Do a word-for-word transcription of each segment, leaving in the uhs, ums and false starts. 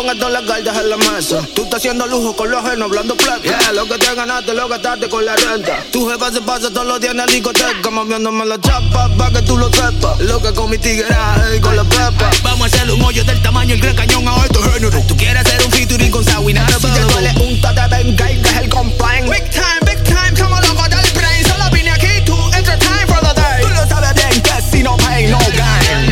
con esto las cartas en la mesa. Tú estás haciendo lujo con los ajeno, hablando plata. Yeah, lo que te ganaste, lo gastaste con la renta. Tu jefa se pasa todos los días en la discoteca, moviéndome la chapa pa' que tú lo sepas. Lo que con mi tigueraje y con la pepa. Vamos a hacerle un hoyo del tamaño el gran cañón a este género. Tú quieres hacer un featuring con Sawinara. Si te duele un tate, venga y que es el complaint. Big time, big time, como loco del brain. Solo vine aquí to entertain for the day. Tú lo sabes bien que si no pay, no gain.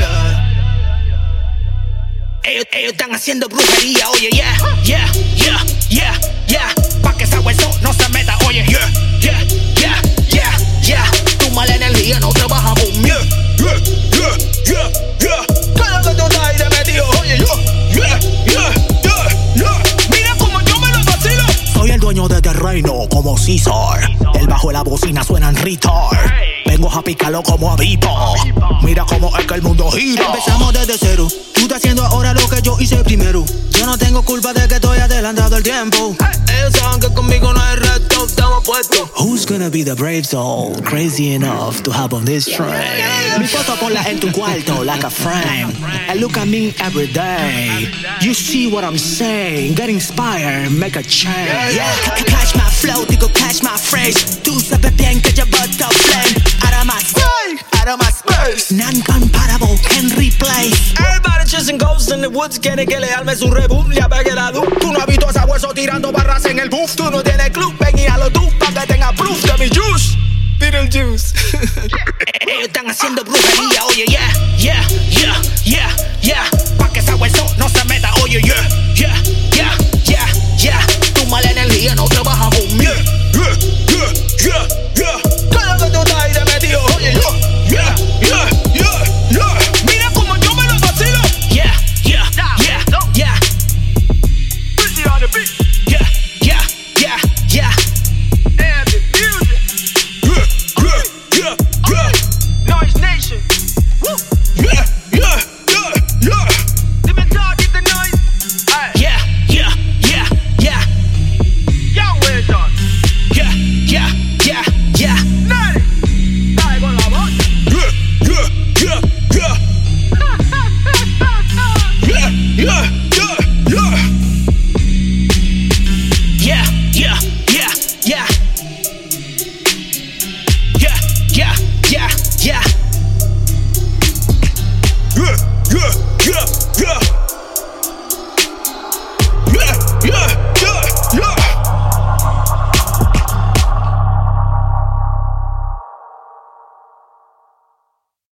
Ellos, ellos están haciendo brujería, oye, yeah, yeah, yeah, yeah, yeah. Pa' que esa hueso no se meta, oye, yeah, yeah, yeah, yeah, yeah. Tu mala energía no trabaja, boom, yeah, yeah, yeah, yeah, yeah. Cada vez tu aire metido, oye, yeah, yeah, yeah, yeah, yeah. Mira como yo me lo vacilo. Soy el dueño de este reino, como César. El bajo de la bocina suenan retard. Vengo a picarlo como a Vipo. Mira cómo es que el mundo gira. Empezamos desde cero. Tú estás haciendo ahora lo que yo hice primero. Yo no tengo culpa de que estoy adelantado el tiempo. Ellos saben que conmigo no hay reto, estamos puestos. Who's gonna be the brave soul crazy enough to hop on this train? Mi foto ponla en tu cuarto like a frame. And look at me every day. You see what I'm saying? Get inspired, make a change. Yeah, catch my flow, digo catch my phrase. Tú sabes bien que yo boto flame. Out of my space, out of my space. Non-comparable, can replay. Everybody chasing ghosts in the woods. Quiere que le arme su reboot, le apague la luz. Tú no has visto a esa hueso tirando barras en el buff. Tú no tienes club, ven y halo tú pa' que tenga proof de mi juice. Beetlejuice. Ellos están haciendo brujería, oye, yeah, yeah, yeah, yeah, yeah. Pa' que esa hueso no se meta, oye, yeah, yeah.